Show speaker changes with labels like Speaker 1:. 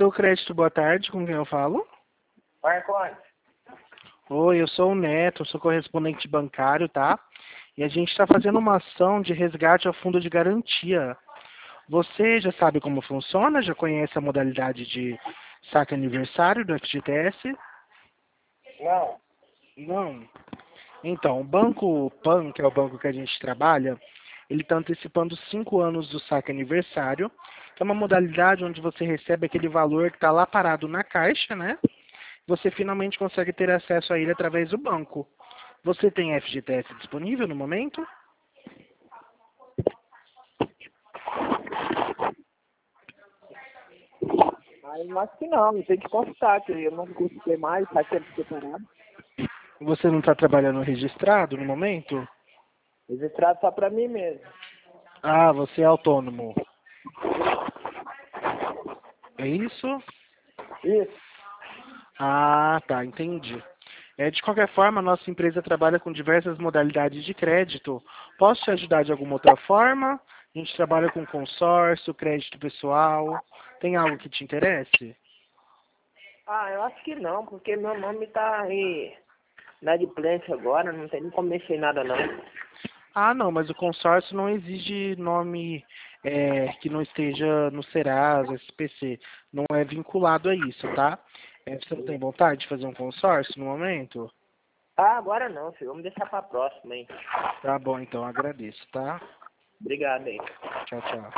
Speaker 1: Seu Crédito, boa tarde, com quem eu falo?
Speaker 2: Marconi.
Speaker 1: Oi, eu sou o Neto, sou correspondente bancário, tá? E a gente está fazendo uma ação de resgate ao fundo de garantia. Você já sabe como funciona? Já conhece a modalidade de saque aniversário do FGTS?
Speaker 2: Não.
Speaker 1: Não. Então, o Banco Pan, que é o banco que a gente trabalha, ele está antecipando 5 anos do saque aniversário, que é uma modalidade onde você recebe aquele valor que está lá parado na caixa, né? Você finalmente consegue ter acesso a ele através do banco. Você tem FGTS disponível no momento?
Speaker 2: Mas eu acho que não, tem que consultar, que eu não consultei mais, faz tempo que eu tô parado.
Speaker 1: Você não está trabalhando registrado no momento?
Speaker 2: Registrado só pra mim mesmo.
Speaker 1: Ah, você é autônomo. É isso?
Speaker 2: Isso.
Speaker 1: Ah, tá, entendi. De qualquer forma, a nossa empresa trabalha com diversas modalidades de crédito. Posso te ajudar de alguma outra forma? A gente trabalha com consórcio, crédito pessoal. Tem algo que te interesse?
Speaker 2: Ah, eu acho que não, porque meu nome tá aí na adimplência agora, não tem nem como mexer em nada não.
Speaker 1: Ah, não, mas o consórcio não exige nome que não esteja no Serasa, SPC. Não é vinculado a isso, tá? Você não tem vontade de fazer um consórcio no momento?
Speaker 2: Ah, agora não, filho, vamos deixar pra próxima, hein.
Speaker 1: Tá bom, então, agradeço, tá?
Speaker 2: Obrigado aí.
Speaker 1: Tchau, tchau.